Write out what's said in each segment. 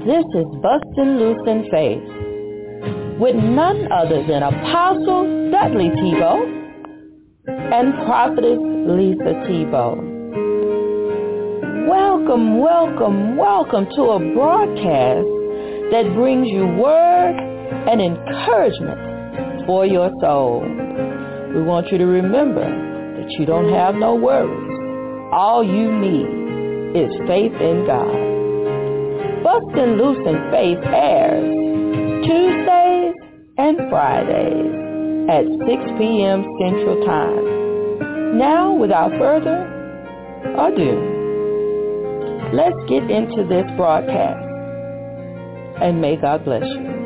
This is Bustin' Loose in Faith with none other than Apostle Dudley Tebow and Prophetess Lisa Tebow. Welcome, welcome, welcome to a broadcast that brings you word and encouragement for your soul. We want you to remember that you don't have no worries. All you need is faith in God. Bustin' Loose in Faith airs Tuesdays and Fridays at 6 p.m. Central Time. Now, without further ado, let's get into this broadcast, and may God bless you.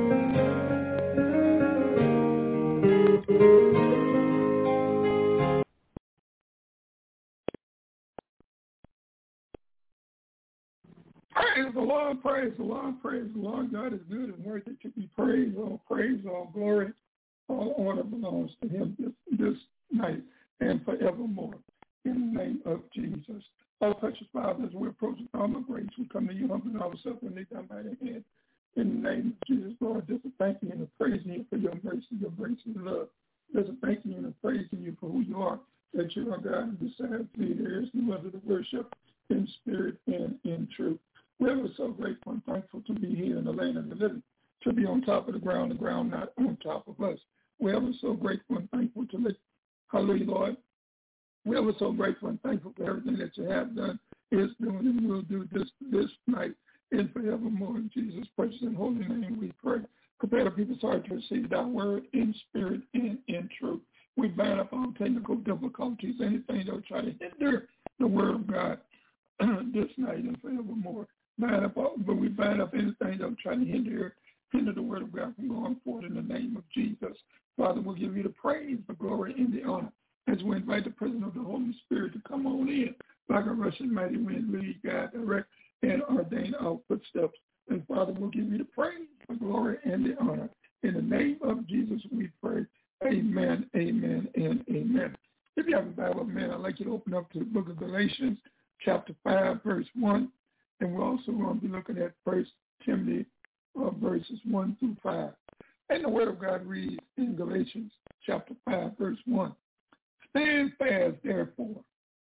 Praise the Lord, praise the Lord, praise the Lord. God is good and worthy to be praised. All praise, all glory, all honor belongs to him this night and forevermore. In the name of Jesus. Our precious Father, as we approach the throne of grace, we come to you humbling ourselves and lift our mighty hand. In the name of Jesus, Lord, just to thank you and to praise you for your mercy, your grace, and love. Just to thank you and to praising you for who you are, that you are God, and besides thee there is no other to worship in spirit and in truth. We are so grateful and thankful to be here in the land of the living, to be on top of the ground not on top of us. We are so grateful and thankful to live. Hallelujah, Lord. We are so grateful and thankful for everything that you have done, is doing, and will do this night and forevermore. In Jesus' precious and holy name we pray. Prepare the people's heart to receive thy word in spirit and in truth. We bind up all technical difficulties, anything that will try to hinder the word of God this night and forevermore. But we bind up anything that will try to hinder the word of God from going forward in the name of Jesus. Father, we'll give you the praise, the glory, and the honor as we invite the presence of the Holy Spirit to come on in like a rushing mighty wind, lead, guide, direct, and ordain our footsteps. And Father, we'll give you the praise, the glory, and the honor. In the name of Jesus we pray. Amen, amen, and amen. If you have a Bible, man, I'd like you to open up to the book of Galatians, chapter 5, verse 1. And we're also going to be looking at 1 Timothy verses 1 through 5. And the word of God reads in Galatians chapter 5, verse 1. Stand fast, therefore,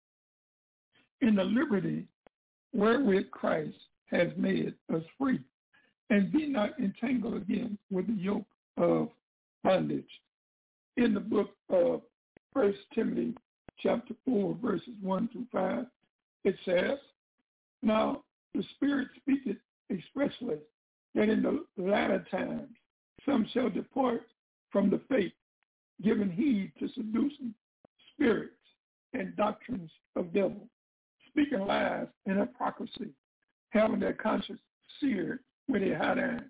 in the liberty wherewith Christ has made us free, and be not entangled again with the yoke of bondage. In the book of 1 Timothy chapter 4, verses 1 through 5, it says, Now the Spirit speaketh expressly that in the latter times some shall depart from the faith, giving heed to seducing spirits and doctrines of devils, speaking lies and hypocrisy, having their conscience seared with a hot iron,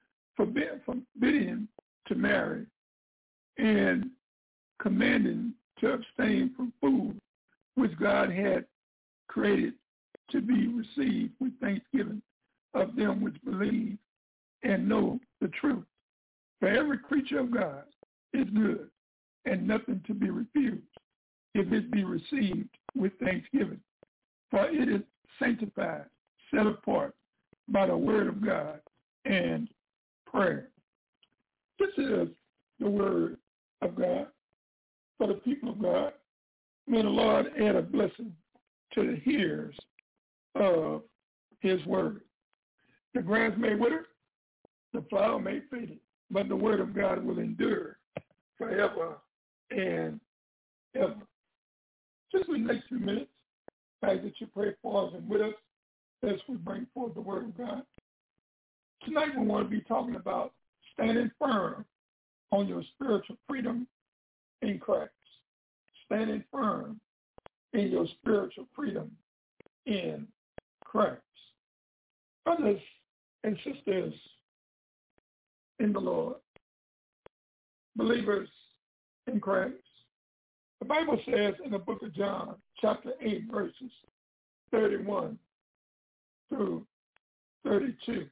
forbidding to marry, and commanding to abstain from food which God had created to be received with thanksgiving of them which believe and know the truth. For every creature of God is good, and nothing to be refused, if it be received with thanksgiving. For it is sanctified, set apart by the word of God and prayer. This is the word of God for the people of God. May the Lord add a blessing to the hearers of his word. The grass may wither, the flower may fade, but the word of God will endure forever and ever. Just in the next few minutes, I ask that you pray for us and with us as we bring forth the word of God. Tonight we want to be talking about standing firm on your spiritual freedom in Christ. Standing firm in your spiritual freedom in Christ. Brothers and sisters in the Lord, believers in Christ, the Bible says in the book of John, chapter 8, verses 31 through 32,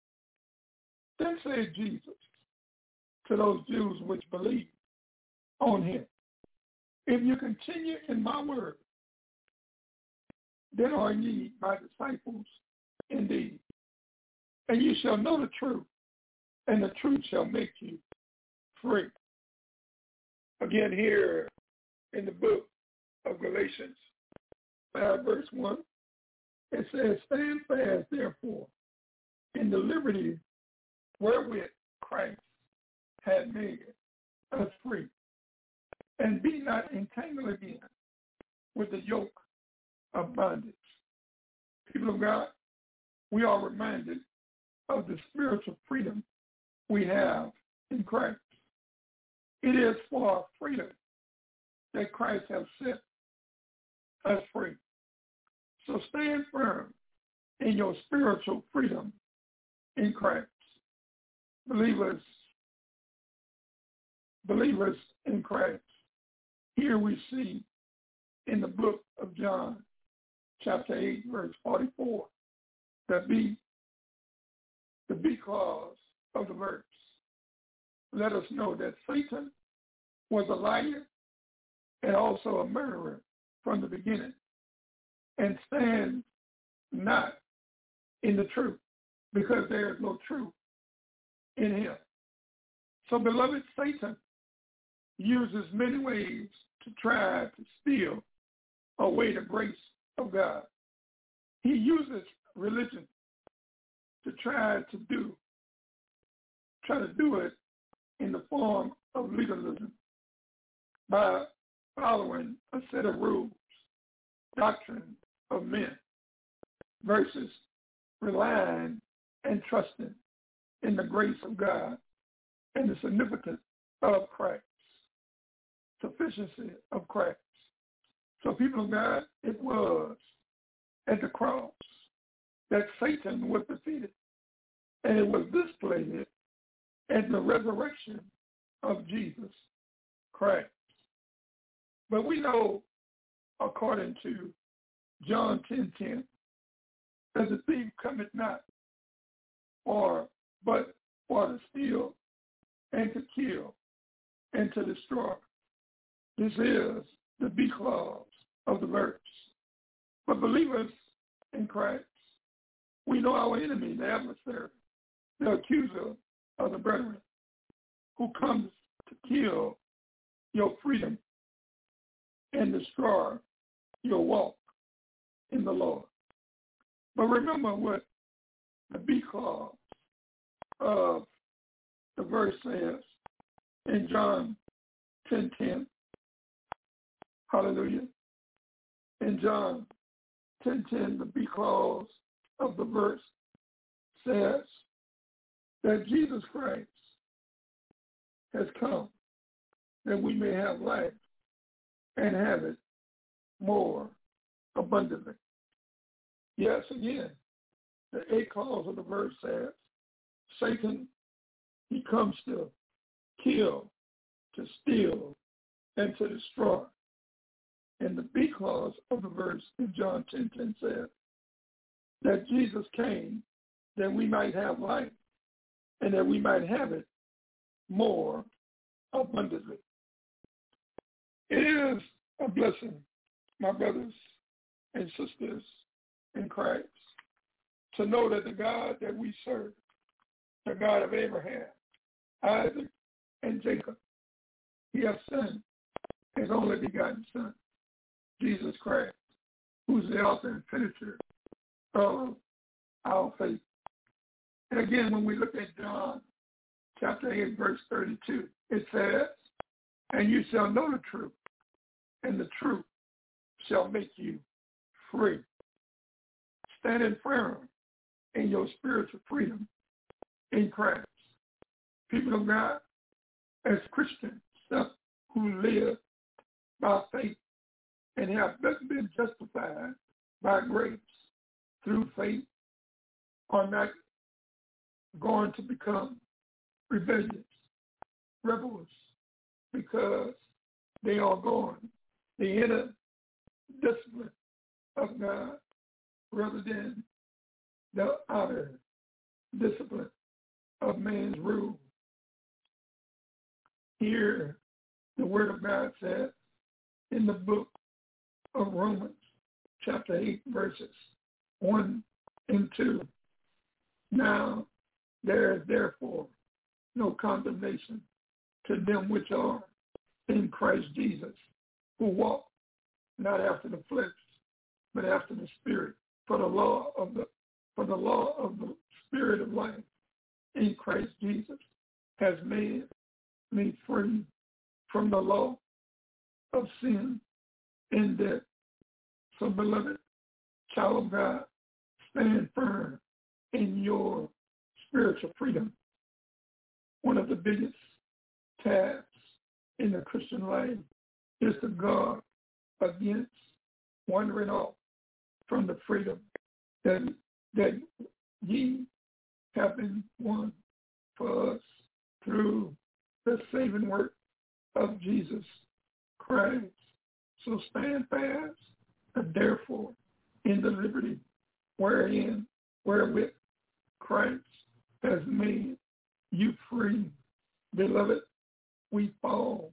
Then said Jesus to those Jews which believed on him, If you continue in my word, then are ye my disciples indeed, and you shall know the truth, and the truth shall make you free. Again, here in the book of Galatians 5, verse 1, it says, stand fast, therefore, in the liberty wherewith Christ had made us free, and be not entangled again with the yoke of bondage. People of God, we are reminded of the spiritual freedom we have in Christ. It is for freedom that Christ has set us free. So stand firm in your spiritual freedom in Christ. Believers in Christ. Here we see in the book of John, chapter 8, verse 44, the B clause of the verse. Let us know that Satan was a liar and also a murderer from the beginning, and stands not in the truth, because there is no truth in him. So, beloved, Satan uses many ways to try to steal away the grace of God. He uses religion to try to do it in the form of legalism by following a set of rules, doctrine of men, versus relying and trusting in the grace of God and the significance of Christ, sufficiency of Christ. So, people of God, it was at the cross that Satan was defeated, and it was displayed at the resurrection of Jesus Christ. But we know, according to John 10:10, that the thief cometh not but for to steal and to kill and to destroy. This is the B clause of the verse. But believers in Christ, we know our enemy, the adversary, the accuser of the brethren, who comes to kill your freedom and destroy your walk in the Lord. But remember what the B clause of the verse says in John 10:10. Hallelujah. In John 10:10, the B clause of the verse says that Jesus Christ has come that we may have life and have it more abundantly. Yes, again, the A clause of the verse says, Satan, he comes to kill, to steal, and to destroy. And the B clause of the verse in John 10:10 says that Jesus came that we might have life and that we might have it more abundantly. It is a blessing, my brothers and sisters in Christ, to know that the God that we serve, the God of Abraham, Isaac, and Jacob, he has sent his only begotten Son, Jesus Christ, who's the author and finisher of our faith. And again, when we look at John chapter 8, verse 32, it says, and you shall know the truth, and the truth shall make you free. Standing firm in your spiritual freedom in Christ. People of God, as Christians who live by faith and have been justified by grace through faith, are not going to become rebellious, rebels, because they are going the inner discipline of God rather than the outer discipline of man's rule. Here, the Word of God says in the book of Romans, chapter 8, verses 1 and 2, Now there is therefore no condemnation to them which are in Christ Jesus, who walk not after the flesh, but after the Spirit. For the law of the Spirit of life in Christ Jesus has made me free from the law of sin and death. So, beloved child of God, stand firm in your spiritual freedom. One of the biggest tasks in the Christian life is to guard against wandering off from the freedom that ye have been won for us through the saving work of Jesus Christ. So stand fast, and therefore, in the liberty wherewith Christ has made you free. Beloved, we fall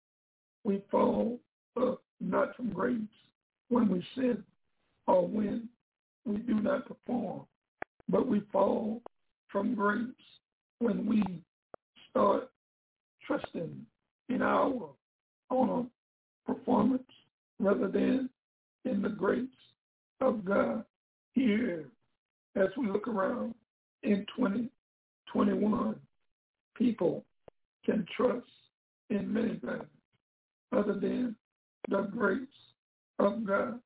not from grace when we sin or when we do not perform, but we fall from grace when we start trusting in our own performance rather than in the grace of God. Here, as we look around in 2021, people can trust in many things other than the grace of God.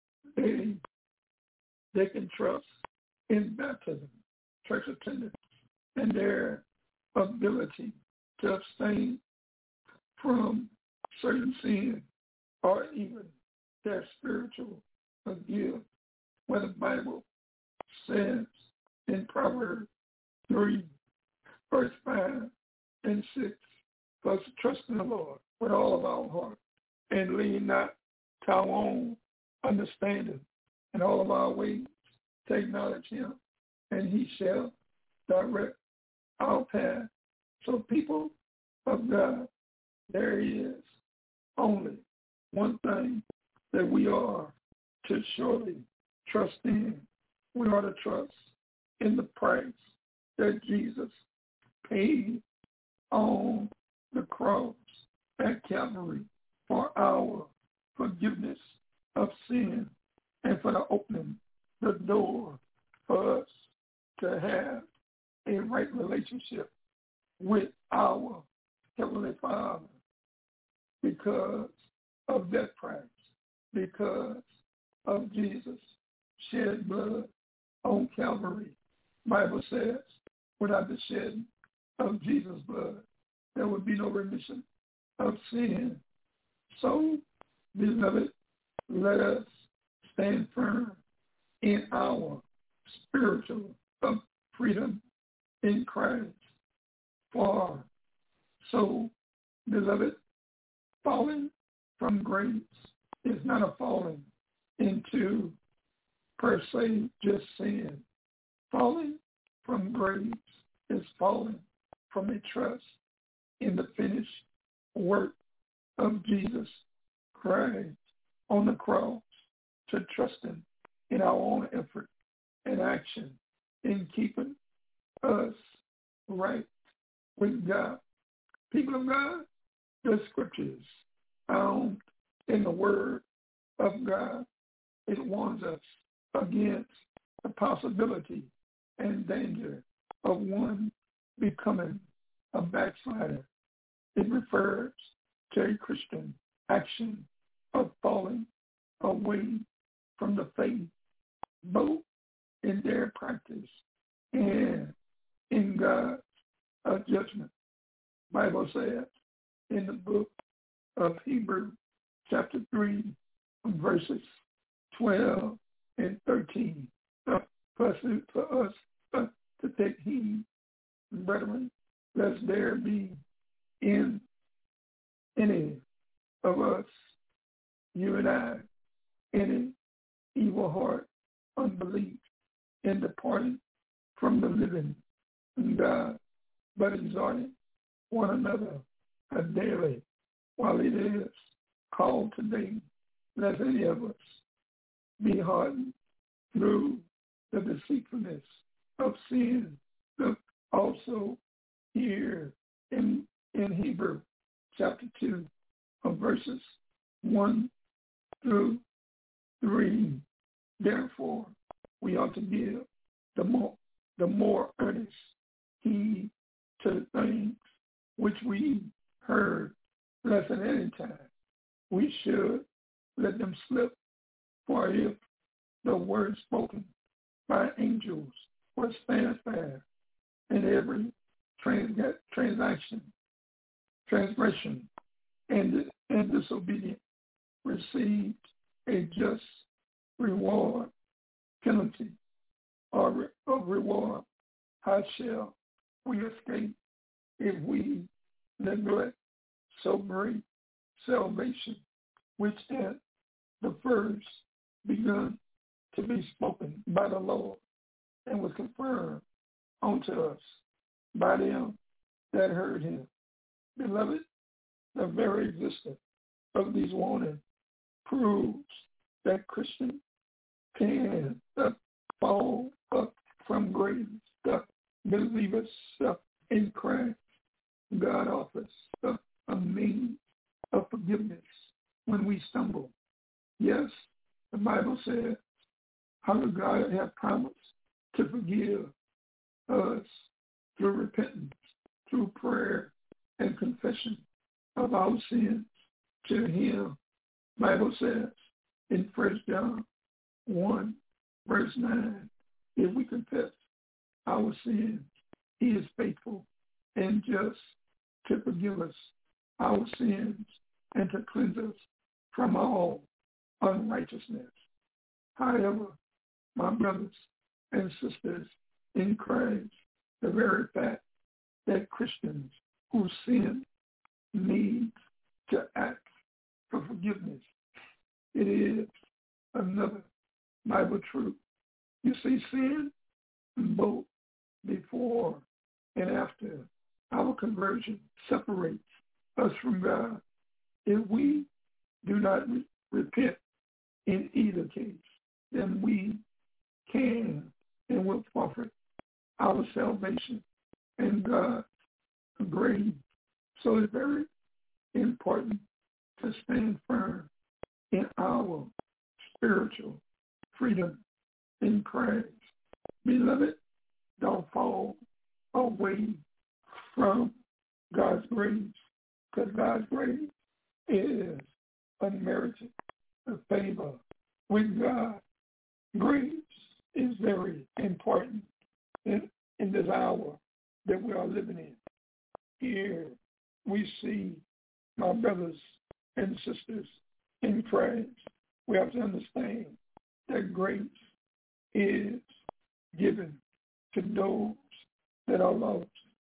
They can trust in baptism, church attendance, and their ability to abstain from certain sin, or even their spiritual gift, where the Bible says in Proverbs 3, verse 5 and 6, for us to trust in the Lord with all of our heart and lean not to our own understanding. In all of our ways to acknowledge him, and he shall direct our path. So people of God, there is only one thing that we are to surely trust in. We are to trust in the price that Jesus paid on the cross at Calvary for our forgiveness of sin and for the opening the door for us to have a right relationship with our Heavenly Father because of that price, because of Jesus' shed blood on Calvary. Bible says, without the shedding of Jesus' blood, there would be no remission of sin. So, beloved, let us stand firm in our spiritual freedom in Christ. For so, beloved, falling from grace is not a falling into per se just sin. Falling from grace is falling from a trust in the finished work of Jesus Christ on the cross, to trusting in our own effort and action in keeping us right with God. People of God, the scriptures found in the Word of God, it warns us against the possibility and danger of one becoming a backslider. It refers to a Christian action of falling away from the faith, both in their practice and in God's judgment. Bible says in the book of Hebrews, chapter 3, verses 12 and 13, for us to take heed, brethren, lest there be in any of us, you and I, any evil heart, unbelief, and departing from the living God, but exhorting one another daily while it is called today, lest any of us be hardened through the deceitfulness of sin. Look also here in Hebrew chapter 2 of verses 1 through 3. Therefore, we ought to give the more earnest heed to the things which we heard, lest at any time we should let them slip. For if the word spoken by angels was steadfast, and every transgression and disobedience received a just reward, penalty, or reward, how shall we escape if we neglect so great salvation, which at the first begun to be spoken by the Lord and was confirmed unto us by them that heard him? Beloved, the very existence of these warnings proves that Christians can fall up from grace. The believers in Christ, God offers a means of forgiveness when we stumble. Yes, the Bible says how God has promised to forgive us through repentance, through prayer and confession of our sins to him. Bible says in 1 John 1, verse 9, if we confess our sins, he is faithful and just to forgive us our sins and to cleanse us from all unrighteousness. However, my brothers and sisters in Christ, the very fact that Christians who sin need to ask for forgiveness, it is another Bible truth. You see, sin, both before and after our conversion, separates us from God. If we do not repent in either case, then we can and will forfeit our salvation and God's grace. So it's very important to stand firm in our spiritual freedom in Christ. Beloved, don't fall away from God's grace, because God's grace is unmerited favor with God. Grace is very important in this hour that we are living in. Here we see, my brothers and sisters in Christ, we have to understand that grace is given to those that are lost.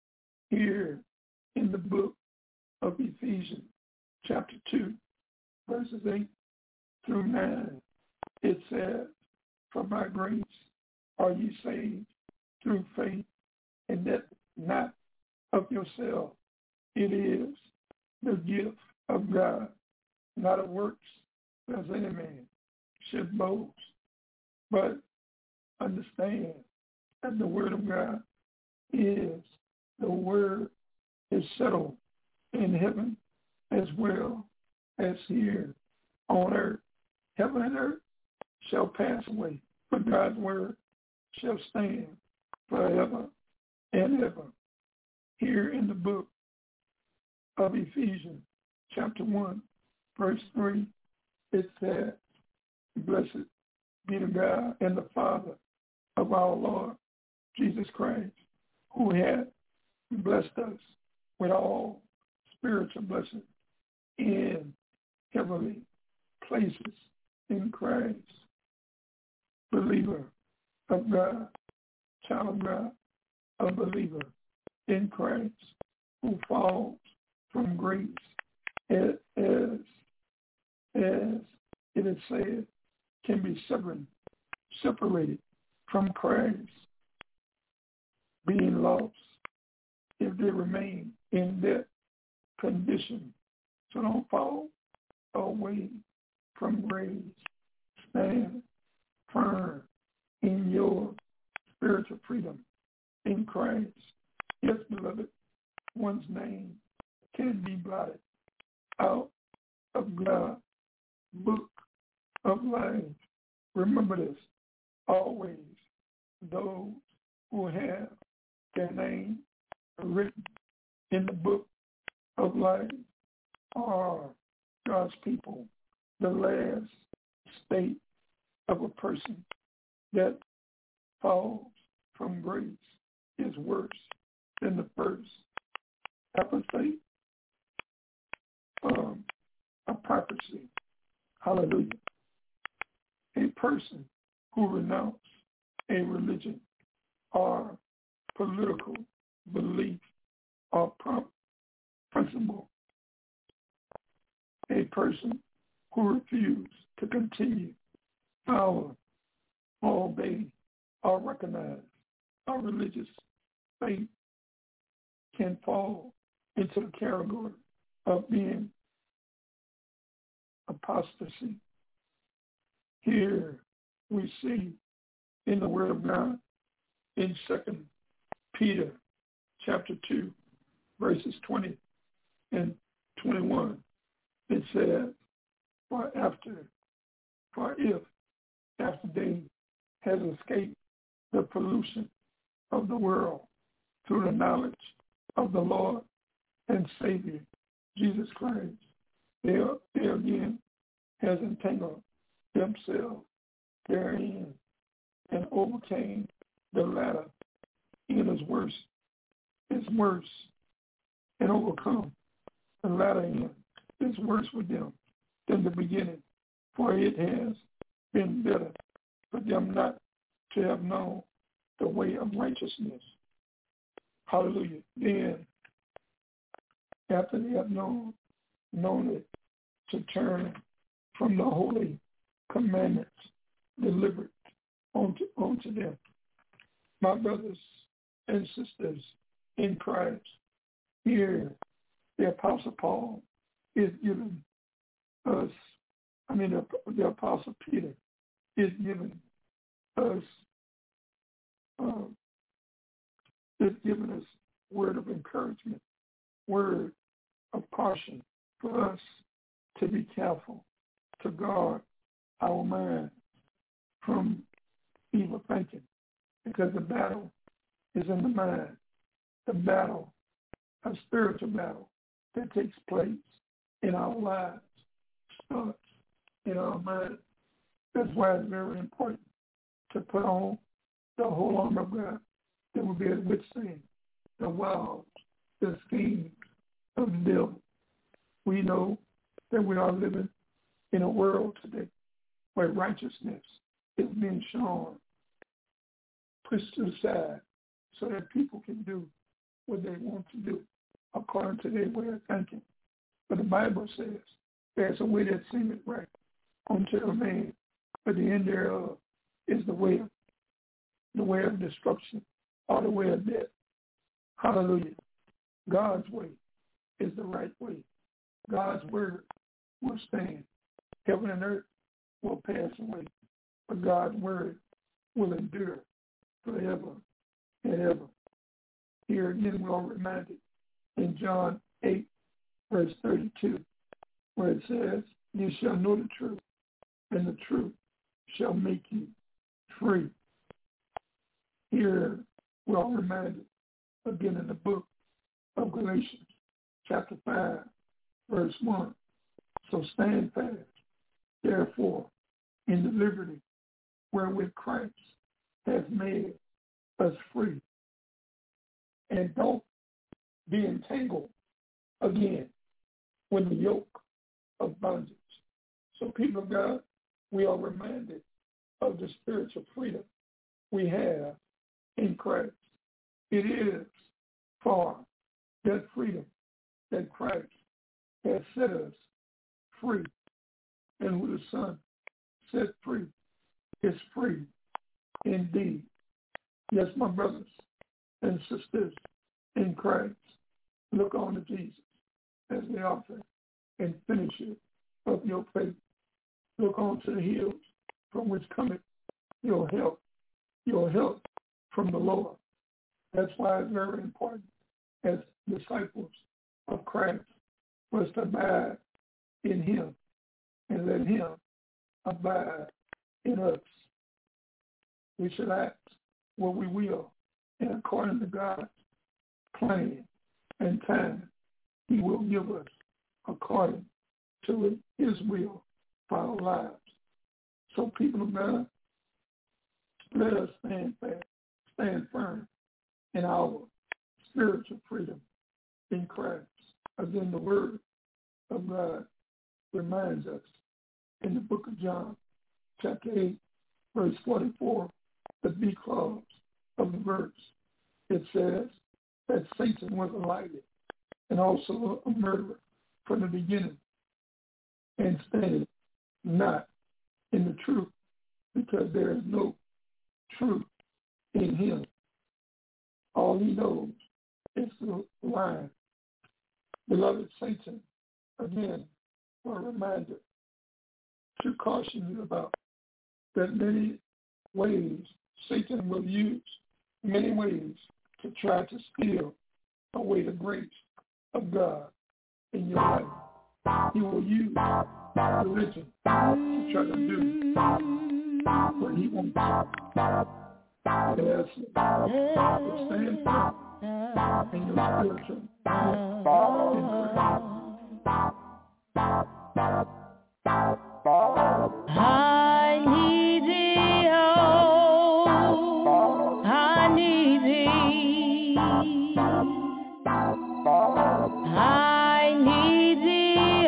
Here in the book of Ephesians, chapter 2, verses 8 through 9, it says, for by grace are ye saved through faith, and that not of yourself. It is the gift of God, not of works, as any man should boast. But understand that the word of God is the word is settled in heaven as well as here on earth. Heaven and earth shall pass away, but God's word shall stand forever and ever. Here in the book of Ephesians, chapter 1, verse 3, it says, blessed be the God and the Father of our Lord Jesus Christ, who hath blessed us with all spiritual blessings in heavenly places in Christ. Believer of God, child of God, a believer in Christ who falls from grace as it is said, can be separated from Christ, being lost if they remain in that condition. So don't fall away from grace. Stand firm in your spiritual freedom in Christ. Yes, beloved, one's name can be blotted out of God's book of life. Remember this, always those who have their name written in the book of life are God's people. The last state of a person that falls from grace is worse than the first apostate, apostasy. Hallelujah. A person who renounces a religion or political belief or principle. A person who refuses to continue, follow, obey, or recognize our religious faith can fall into the category of being apostasy. Here we see in the Word of God in 2 Peter chapter 2, verses 20 and 21, it says, For if after they has escaped the pollution of the world through the knowledge of the Lord and Savior, Jesus Christ, they again has entangled themselves therein and overcame the latter and is worse, and overcome the latter end is worse with them than the beginning, for it has been better for them not to have known the way of righteousness. Hallelujah. Then, after they have known it, to turn from the holy commandments delivered unto them. My brothers and sisters in Christ, here the Apostle Paul is giving us, the Apostle Peter is giving us, word of encouragement, word of caution for us to be careful, to guard our mind from evil thinking, because the battle is in the mind. The battle, a spiritual battle that takes place in our lives, starts in our mind. That's why it's very important to put on the whole armor of God that will be able to withstand the wiles, the schemes of the devil. We know that we are living in a world today where righteousness is being shown, pushed to the side, so that people can do what they want to do according to their way of thinking. But the Bible says there's a way that seemeth right unto a man, but the end thereof is the way of destruction or the way of death. Hallelujah. God's way is the right way. God's word will stand. Heaven and earth will pass away, but God's word will endure forever and ever. Here again we are reminded in John 8, verse 32, where it says, You shall know the truth, and the truth shall make you free. Here we are reminded again in the book of Galatians, chapter 5, verse 1. So stand fast, therefore, in the liberty wherewith Christ has made us free. And don't be entangled again with the yoke of bondage. So people of God, we are reminded of the spiritual freedom we have in Christ. It is for that freedom that Christ has set us free. And who the Son set free is free indeed. Yes, my brothers and sisters in Christ, look on to Jesus as the author and finisher of your faith. Look on to the hills from which cometh your help from the Lord. That's why it's very important as disciples of Christ for us to abide in him and let him abide in us. We should act what we will, and according to God's plan and time, he will give us according to his will for our lives. So people of God, let us stand fast, stand firm in our spiritual freedom in Christ. Again, the word of God reminds us in the book of John, chapter 8, verse 44, the B clause of the verse. It says that Satan was a liar and also a murderer from the beginning, and standing not in the truth, because there is no truth in him. All he knows is the lie. Beloved Satan, again, for a reminder to caution you about that many ways Satan will use, many ways to try to steal away the grace of God in your life. He will use religion to try to do what he wants. Yes, to stand firm in your spiritual I need thee, oh, I need thee. I need thee,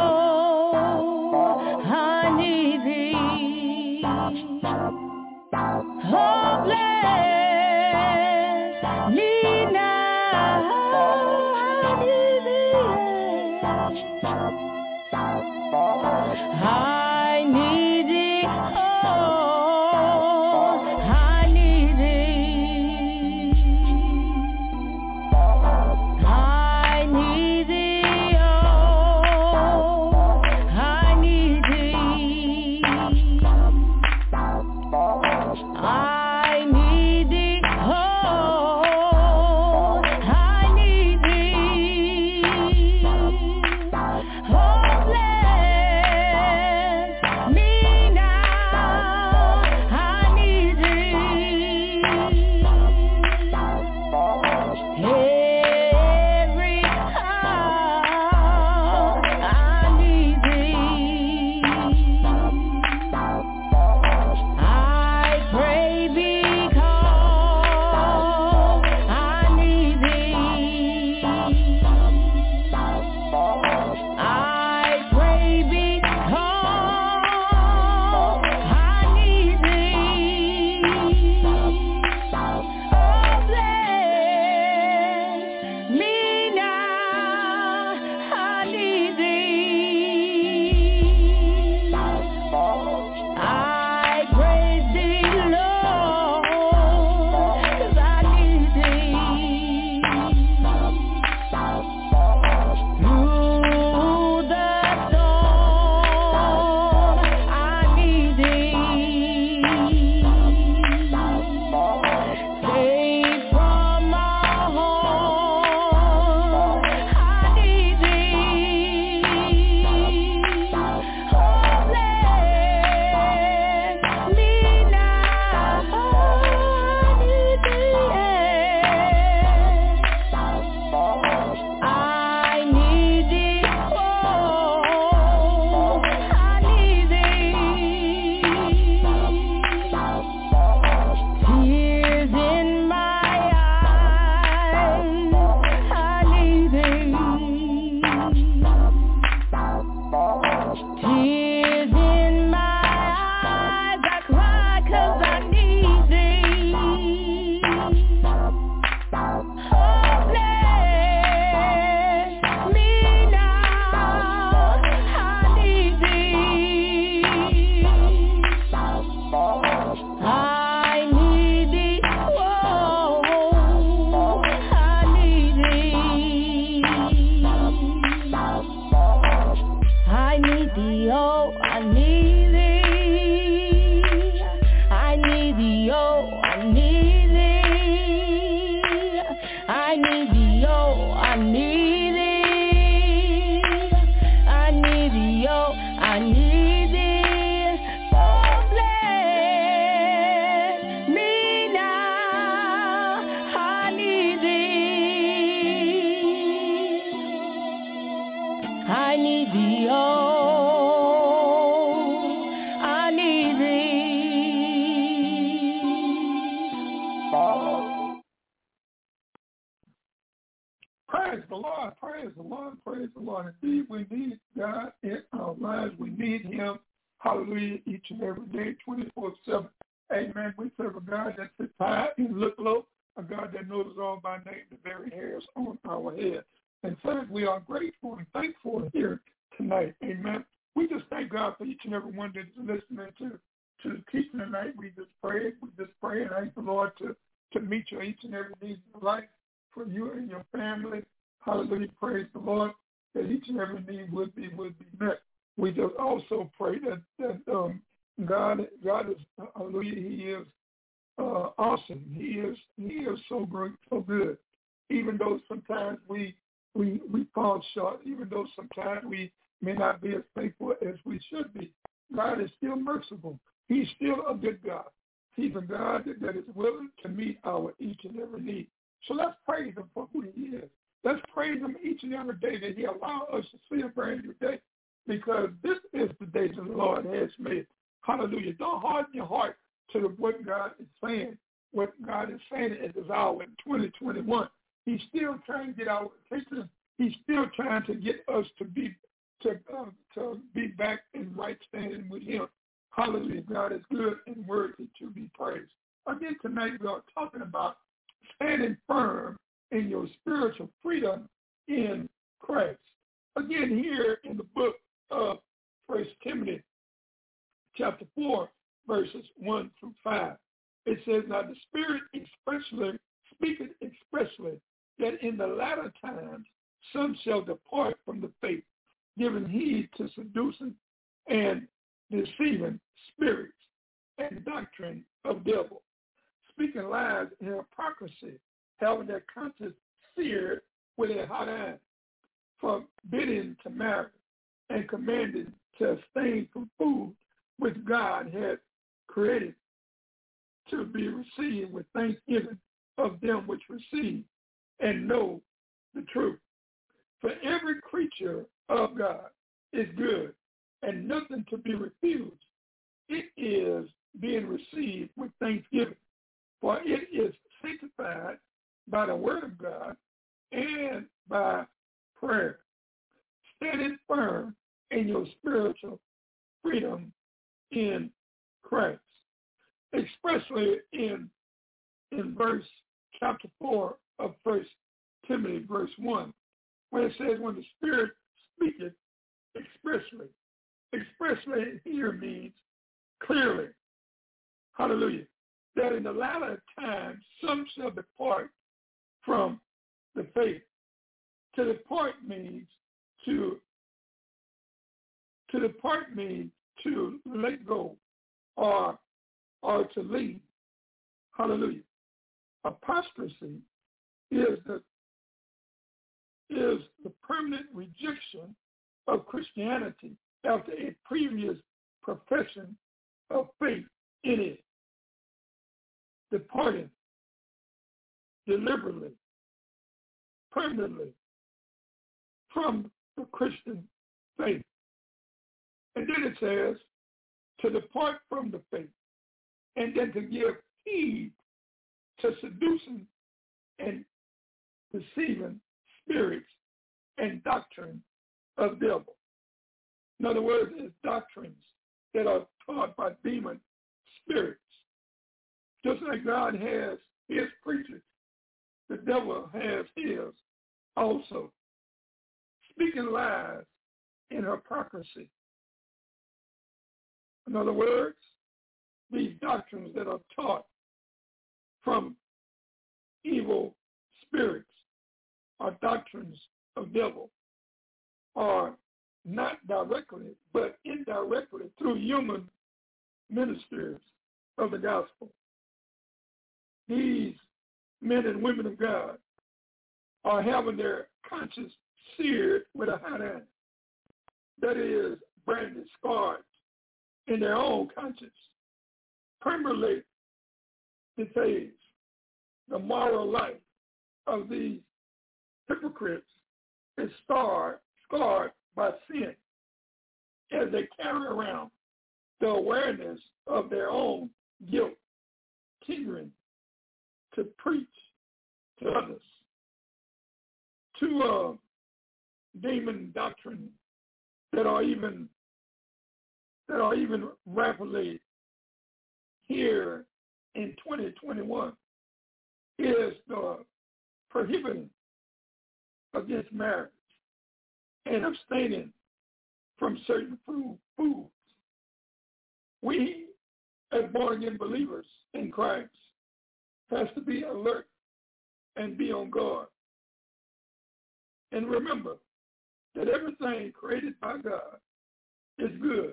oh, I need thee. Oh, bless me now, I need thee. I need thee, oh, I need thee. I need thee, oh, I need thee. I need thee, oh, I need thee. Oh, bless me now, I need thee. Every hour I need thee. I pray because I need thee. I pray because I need thee. Oh, bless me now, I need thee. I praise thee, Lord, 'cause I need thee. Through the storm, I need thee. Safe from all harm, I need thee. Oh, bless me now, I need thee. I need thee, oh, I need thee. Tears in my eyes, I need thee. Tears in my eyes, I cry 'cause I need thee. Oh, bless me now, I need thee. I need thee, oh, I need thee. I need thee, oh, I need thee. I need thee, oh, I need thee. praise the Lord, praise the Lord. Indeed, we need God in our lives. We need him, hallelujah, each and every day, 24/7. Amen. We serve a God that sits high and look low, a God that knows us all by name, the very hairs on our head. And so we are grateful and thankful here tonight. Amen. We just thank God for each and every one that is listening to the teaching tonight. We just pray and ask the Lord to meet your each and every need in your life for you and your family. Hallelujah. Praise the Lord that each and every need would be met. We just also pray that God is, hallelujah, he is awesome. He is so great, so good. Even though sometimes we fall short, even though sometimes we may not be as faithful as we should be, God is still merciful. He's still a good God. He's a God that is willing to meet our each and every need. So let's praise him for who he is. Let's praise him each and every day that he allows us to see a brand new day, because this is the day that the Lord has made. Hallelujah. Don't harden your heart to what God is saying, what God is saying at this hour in 2021. He's still trying to get our attention. He's still trying to get us to be back in right standing with him. Hallelujah. God is good and worthy to be praised. Again, tonight we are talking about standing firm in your spiritual freedom in Christ. Again, here in the book of 1 Timothy chapter 4, verses 1 through 5, it says, "Now the Spirit speaketh expressly that in the latter times some shall depart from the faith, giving heed to seducing and deceiving spirits and doctrine of devil, speaking lies in hypocrisy, having their conscience seared with a hot iron, forbidding to marry, and commanded to abstain from food which God had created to be received with thanksgiving of them which receive and know the truth. For every creature of God is good and nothing to be refused. It is being received with thanksgiving, for it is sanctified by the word of God and by prayer. Standing firm in your spiritual freedom in Christ. Especially in verse chapter 4 of 1 Timothy, verse 1, where it says, when the Spirit speaketh expressly. Expressly here means clearly. Hallelujah. That in the latter times some shall depart from the faith. To depart means to let go or to leave. Hallelujah. Apostasy is the permanent rejection of Christianity after a previous profession of faith in it. Departing deliberately, permanently from the Christian faith. And then it says to depart from the faith, and then to give heed to seducing and deceiving spirits and doctrine of devil. In other words, it's doctrines that are taught by demon spirits. Just like God has his preachers, the devil has his also. Speaking lies in hypocrisy. In other words, these doctrines that are taught from evil spirits or doctrines of devil are not directly but indirectly through human ministers of the gospel. These men and women of God are having their conscience seared with a hot iron. That is, branded, scarred in their own conscience. Permanently defays the moral life of these hypocrites is scarred by sin as they carry around the awareness of their own guilt, hindering to preach to others, to demon doctrine that are even rapidly here in 2021 is the prohibiting against marriage and abstaining from certain foods. We, as born-again believers in Christ, has to be alert and be on guard. And remember that everything created by God is good.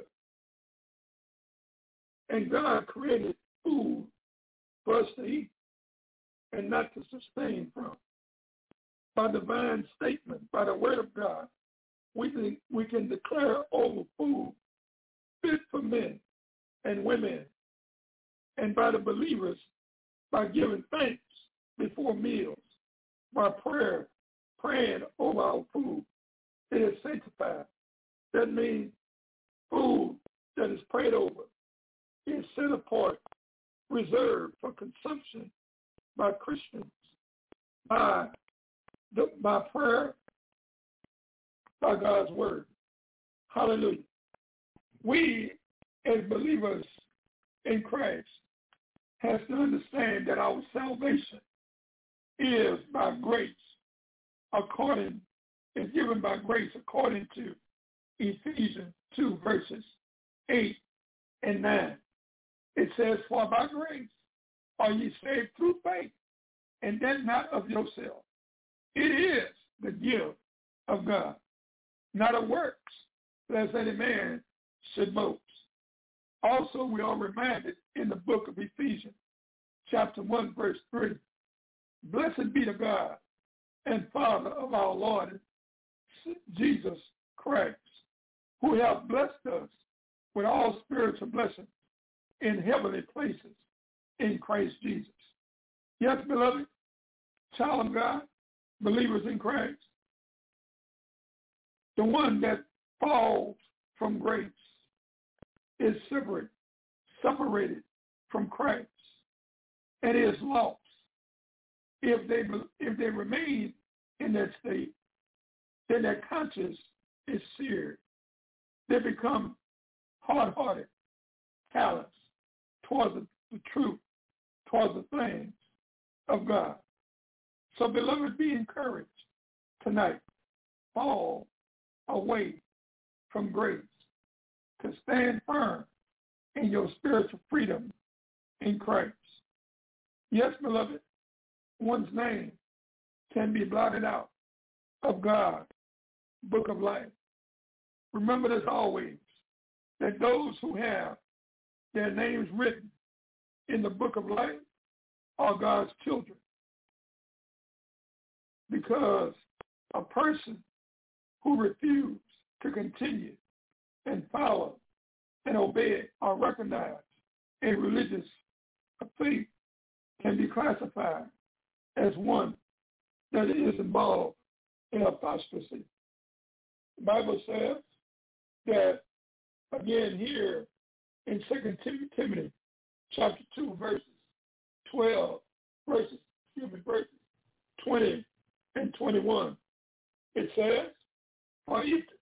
And God created food for us to eat and not to sustain from. By divine statement, by the word of God, we can declare over food fit for men and women, and by the believers, by giving thanks before meals, by praying over our food. It is sanctified. That means food that is prayed over is set apart, reserved for consumption by Christians, by prayer, by God's word. Hallelujah. We, as believers in Christ, have to understand that our salvation is by grace, is given by grace according to Ephesians 2, verses 8 and 9. It says, for by grace are ye saved through faith, and that not of yourself. It is the gift of God, not of works, lest any man should boast. Also, we are reminded in the book of Ephesians, chapter 1, verse 3, blessed be the God and Father of our Lord Jesus Christ, who hath blessed us with all spiritual blessings in heavenly places in Christ Jesus. Yes, beloved, child of God, believers in Christ, the one that falls from grace is separated from Christ and is lost. If they remain in that state, then their conscience is seared. They become hard-hearted, callous towards the truth, towards the things of God. So, beloved, be encouraged tonight. Fall away from grace to stand firm in your spiritual freedom in Christ. Yes, beloved, one's name can be blotted out of God's book of life. Remember this always, that those who have their names written in the book of life are God's children. Because a person who refused to continue and follow and obey or recognize a religious faith can be classified as one that is involved in apostasy. The Bible says that, again here in 2 Timothy chapter 2, verses 20 and 21, it says, For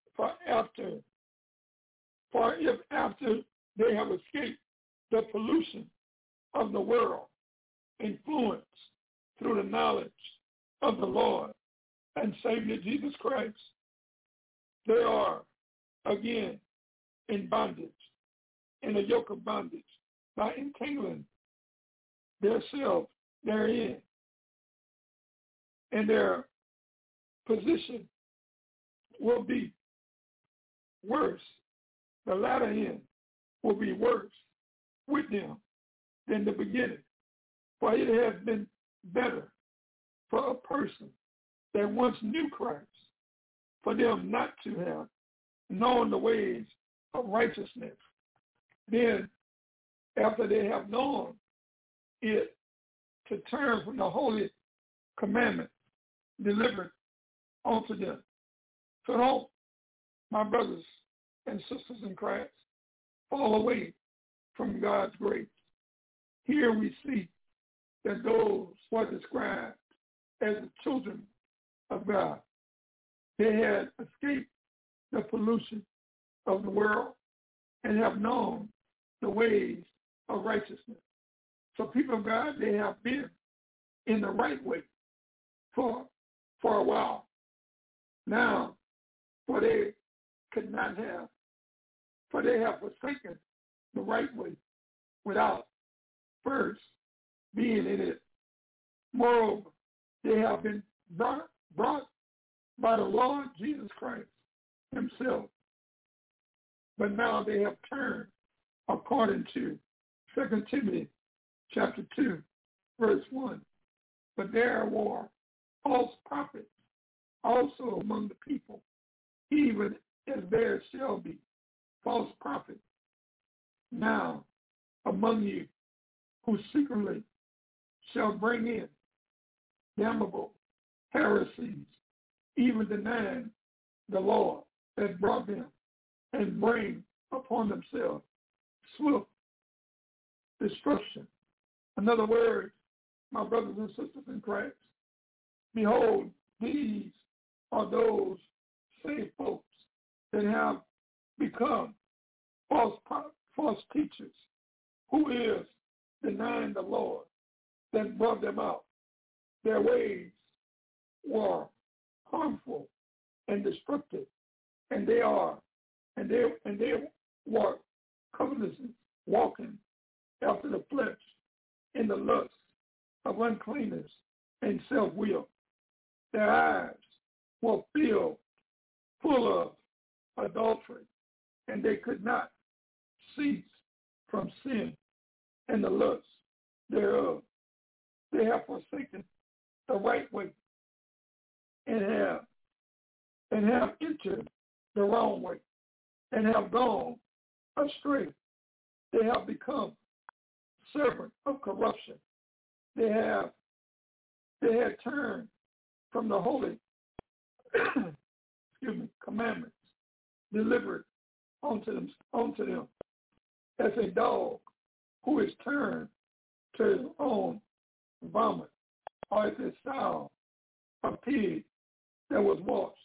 if after they have escaped the pollution of the world, influenced through the knowledge of the Lord and Savior Jesus Christ, they are again in bondage, in a yoke of bondage, by entangling themselves therein. And their position will be worse. The latter end will be worse with them than the beginning. For it has been better for a person that once knew Christ, for them not to have known the ways of righteousness. Then, after they have known it, to turn from the holy commandment delivered unto them. So don't, my brothers and sisters in Christ, fall away from God's grace. Here we see that those who are described as the children of God They had escaped the pollution of the world and have known the ways of righteousness. So people of God, they have been in the right way for a while. Now, for they could not have, for they have forsaken the right way without first being in it. Moreover, they have been brought by the Lord Jesus Christ himself. But now they have turned according to 2 Timothy chapter 2, verse 1. But there were false prophets also among the people, even as there shall be false prophets now among you, who secretly shall bring in damnable heresies, even denying the Lord that brought them, and bring upon themselves swift destruction. In other words, my brothers and sisters in Christ, behold, these are those same folks that have become false teachers, who is denying the Lord that brought them out. Their ways were harmful and destructive, and they were covetous, walking after the flesh in the lust of uncleanness and self-will. Their eyes were full of adultery, and they could not cease from sin and the lust thereof. They have forsaken the right way and have entered the wrong way and have gone astray. They have become servants of corruption. They had turned from the holy commandments delivered unto them as a dog who is turned to his own vomit, or as a sow, a pig that was washed,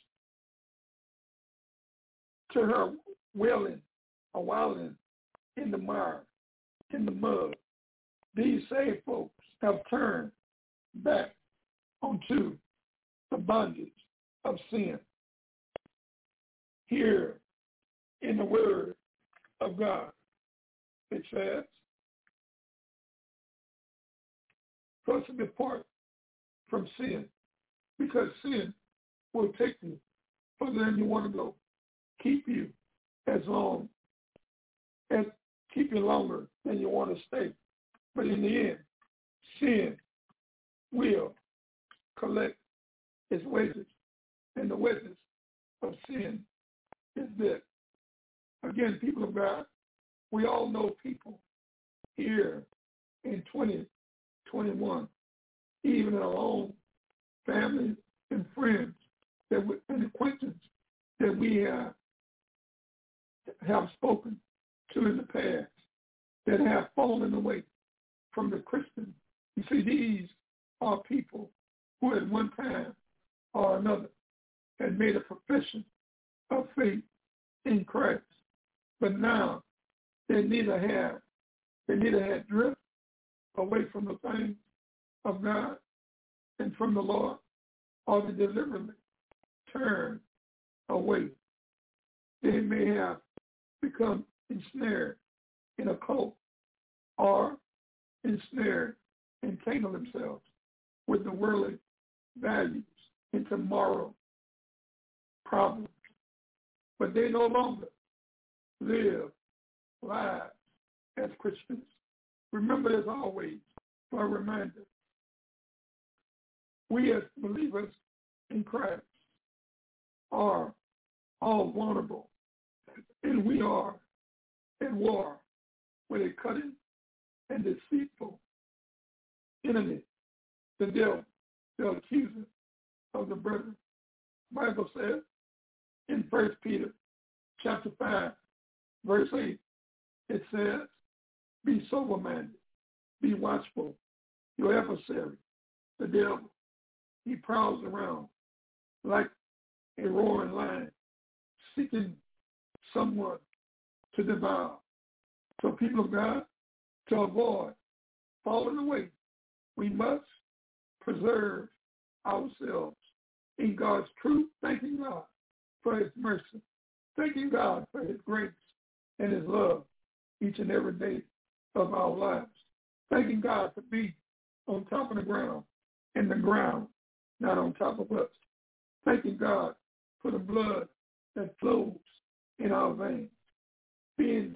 to her wailing in the mire, in the mud. These same folks have turned back onto the bondage of sin. Here in the Word of God, it says, first to depart from sin, because sin will take you further than you want to go, keep you longer than you want to stay. But in the end, sin will collect its wages, and the wages of sin is death. Again, people of God, we all know people here in 2021, even in our own family and friends and acquaintances that we have spoken to in the past that have fallen away from the Christian. You see, these are people who at one time or another had made a profession of faith in Christ, but now they neither had drift away from the things of God and from the Lord, or they deliberately turn away. They may have become ensnared in a cult, or ensnared and tangle themselves with the worldly values into moral problems. But they no longer live lives as Christians. Remember, as always, for a reminder, we as believers in Christ are all vulnerable, and we are at war with a cunning and deceitful enemy, the devil, the accuser of the brethren. The Bible says in 1 Peter chapter 5, verse 8, it says, be sober-minded, be watchful. Your adversary, the devil, he prowls around like a roaring lion, seeking someone to devour. So people of God, to avoid falling away, we must preserve ourselves in God's truth, thanking God for his mercy, thanking God for his grace and his love each and every day of our lives, thanking God to be on top of the ground and the ground not on top of us, thanking God for the blood that flows in our veins, being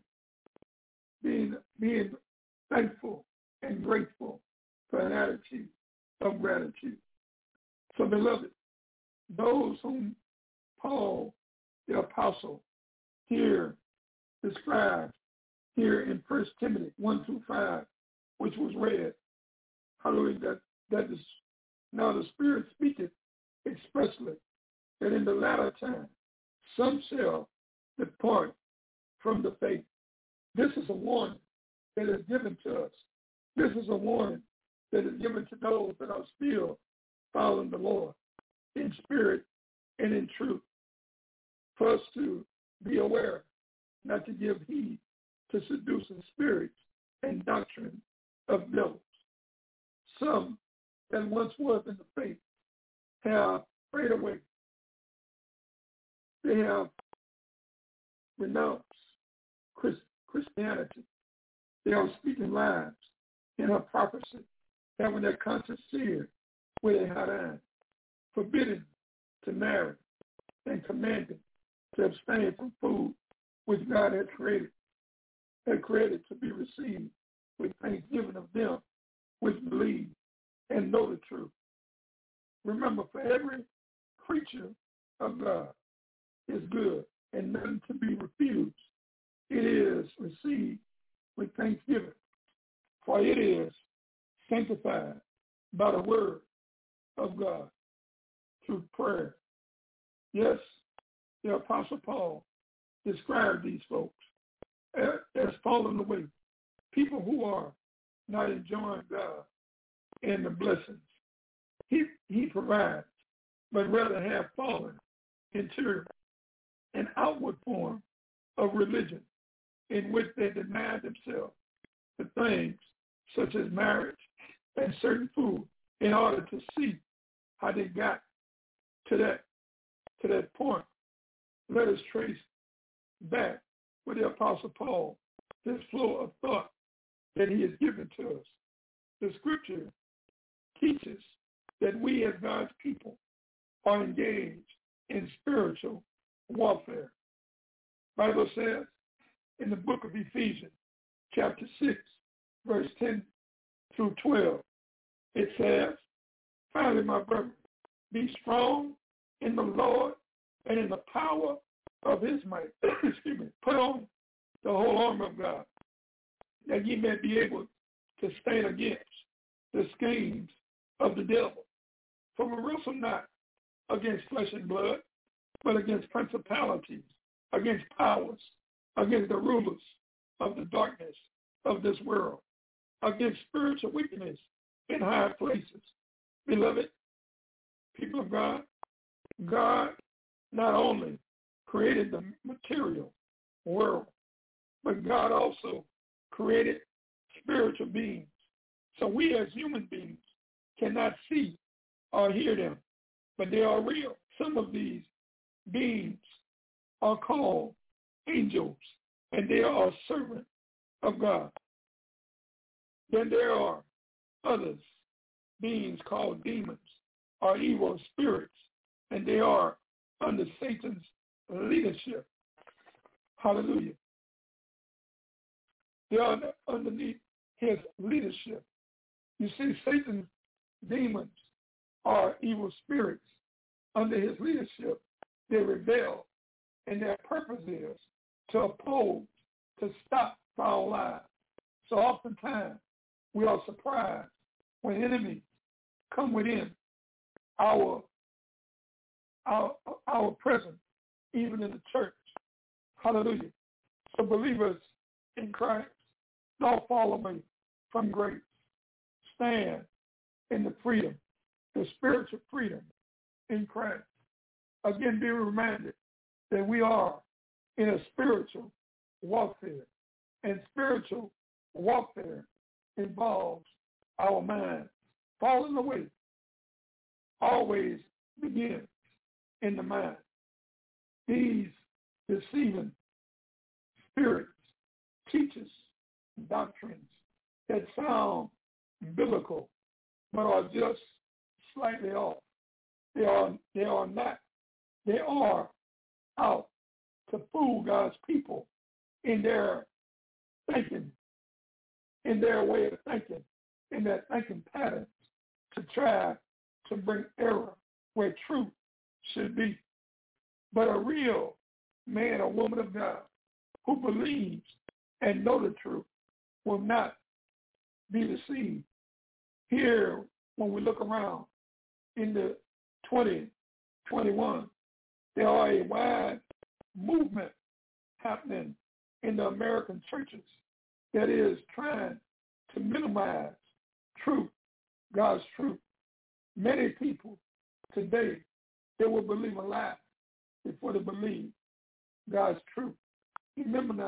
thankful and grateful for an attitude of gratitude. So, beloved, those whom Paul, the apostle, here described here in 1 Timothy 1-5, which was read, hallelujah, that is now the Spirit speaketh expressly that in the latter time some shall depart from the faith. This is a warning that is given to us. This is a warning that is given to those that are still following the Lord in spirit and in truth, for us to be aware not to give heed to seducing spirits and doctrine of devils. Some that once was in the faith have strayed away. They have renounced Christianity. They are speaking lies in her prophecy, having their conscience seared with a hot iron, forbidden to marry and commanded to abstain from food which God had created to be received with thanksgiving of them which believe and know the truth. Remember, for every creature of God is good and nothing to be refused. It is received with thanksgiving, for it is sanctified by the word of God through prayer. Yes, the Apostle Paul described these folks as falling away, people who are not enjoying God and the blessings he provides, but rather have fallen into an outward form of religion in which they deny themselves the things such as marriage and certain food in order to see how they got to that point. Let us trace back with the Apostle Paul this flow of thought that he has given to us. The scripture teaches that we as God's people are engaged in spiritual warfare. The Bible says in the book of Ephesians, chapter 6, verse 10-12, it says, finally, my brother, be strong in the Lord and in the power of his might. Excuse me. Put on the whole armor of God, that ye may be able to stand against the schemes of the devil. For we wrestle not against flesh and blood, but against principalities, against powers, against the rulers of the darkness of this world, against spiritual wickedness in high places. Beloved, people of God, God not only created the material world, but God also created spiritual beings. So we as human beings cannot see or hear them, but they are real. Some of these beings are called angels, and they are servants of God. Then there are others, beings called demons or evil spirits, and they are under Satan's leadership. Hallelujah. They are underneath his leadership. You see, Satan's demons are evil spirits. Under his leadership, they rebel, and their purpose is to oppose, to stop our lives. So oftentimes, we are surprised when enemies come within our presence, even in the church. Hallelujah. So believers in Christ, don't fall away from grace. Stand in the freedom, the spiritual freedom in Christ. again be reminded that we are in a spiritual warfare. And spiritual warfare involves our mind. Falling away always begins in the mind. These deceiving spirits teach us doctrines that sound biblical but are just slightly off. They are not. They are out to fool God's people in their thinking, in their way of thinking, in their thinking patterns, to try to bring error where truth should be. But a real man or woman of God who believes and know the truth will not be deceived. Here, when we look around in the 2021, there are a wide movement happening in the American churches that is trying to minimize truth, God's truth. Many people today, they will believe a lie before they believe God's truth. They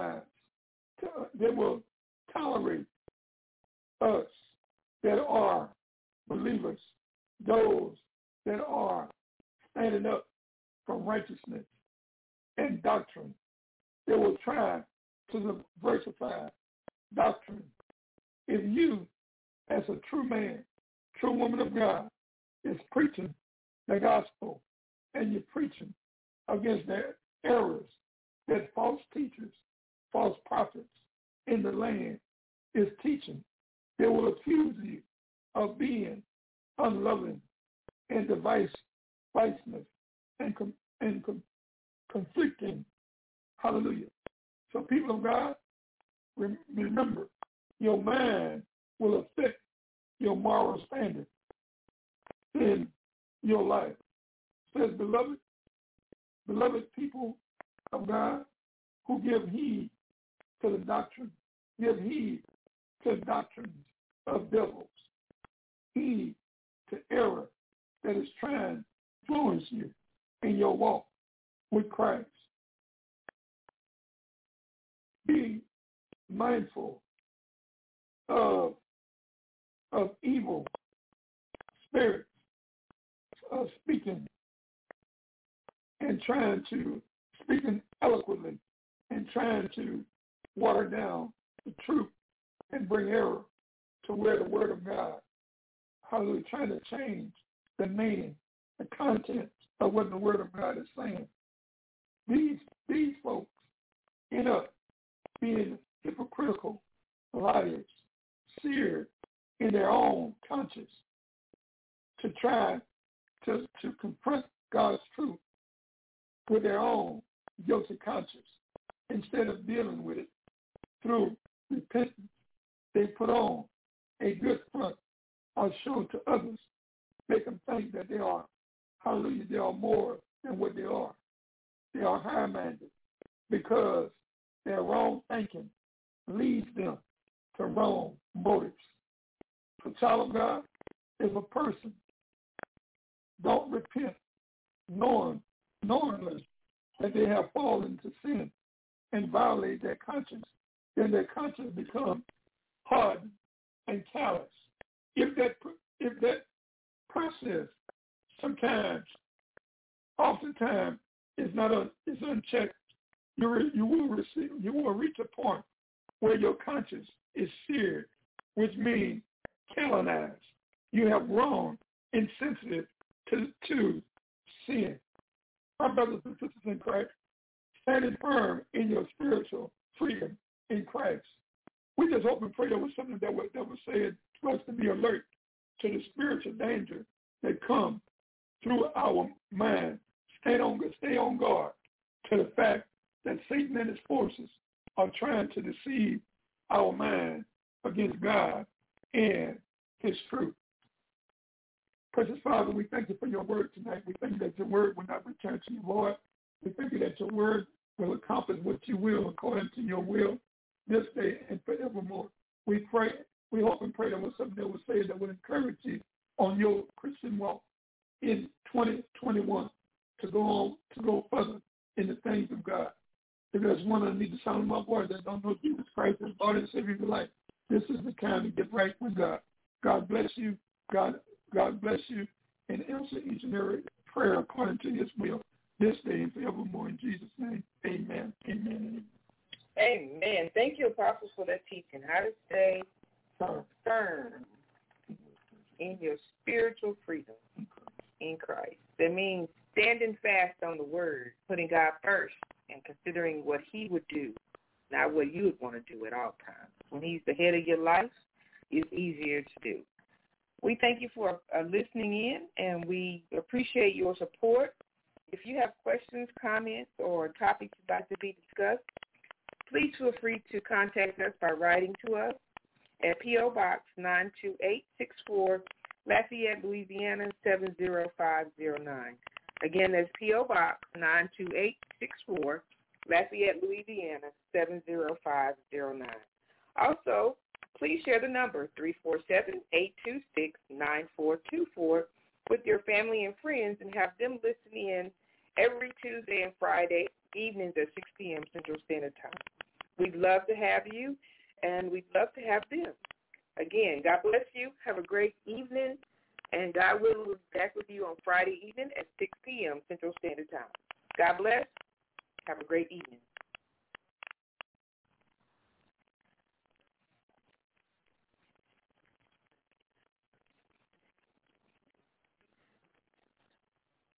will tolerate us that are believers, those that are standing up for righteousness and doctrine. They will try to diversify doctrine. If you, as a true man, true woman of God, is preaching the gospel and you're preaching against the errors that false teachers, false prophets in the land is teaching, they will accuse you of being unloving and divisiveness and conflicting. Hallelujah. So people of God, remember, your mind will affect your moral standard in your life. It says, beloved people of God who give heed to the doctrine, give heed to the doctrines of devils, heed to error that is trying to influence you in your walk with Christ. Be mindful of evil spirits speaking and speaking eloquently and trying to water down the truth and bring error to where the word of God, hallelujah, trying to change the meaning, the content of what the word of God is saying. These folks end up being hypocritical liars, seared in their own conscience to try to confront God's truth with their own guilty conscience. Instead of dealing with it through repentance, they put on a good front or show to others, make them think that they are, hallelujah, they are more than what they are. They are high-minded because their wrong thinking leads them to wrong motives. For child of God, if a person don't repent knowingly that they have fallen to sin and violate their conscience, then their conscience becomes hardened and callous. If that process oftentimes is unchecked, you will reach a point where your conscience is seared, which means calloused. You have grown insensitive to sin. My brothers and sisters in Christ, standing firm in your spiritual freedom in Christ. We just hope and pray there was something that was said to us to be alert to the spiritual danger that comes through our mind. Stay on guard to the fact that Satan and his forces are trying to deceive our mind against God and his truth. Precious Father, we thank you for your word tonight. We thank you that your word will not return to you, Lord. We thank you that your word will accomplish what you will according to your will this day and forevermore. We hope and pray that was something that was said that would encourage you on your Christian walk in 2021. to go further in the things of God. If there's one underneath the sound of my voice that don't know Jesus Christ as Lord and Savior of your life, this is the time to get right with God. God bless you. God bless you, and answer each and every prayer according to His will this day and forevermore. In Jesus' name, amen. Amen. Amen. Thank you, Apostle, for that teaching. How to stay firm in your spiritual freedom in Christ. That means standing fast on the word, putting God first, and considering what He would do, not what you would want to do at all times. When He's the head of your life, it's easier to do. We thank you for listening in, and we appreciate your support. If you have questions, comments, or topics you'd like to be discussed, please feel free to contact us by writing to us at P.O. Box 92864, Lafayette, Louisiana 70509. Again, that's P.O. Box 92864, Lafayette, Louisiana 70509. Also, please share the number 347-826-9424 with your family and friends and have them listen in every Tuesday and Friday evenings at 6 p.m. Central Standard Time. We'd love to have you, and we'd love to have them. Again, God bless you. Have a great evening, and God will be back with you on Friday evening at 6 p.m. Central Standard Time. God bless. Have a great evening.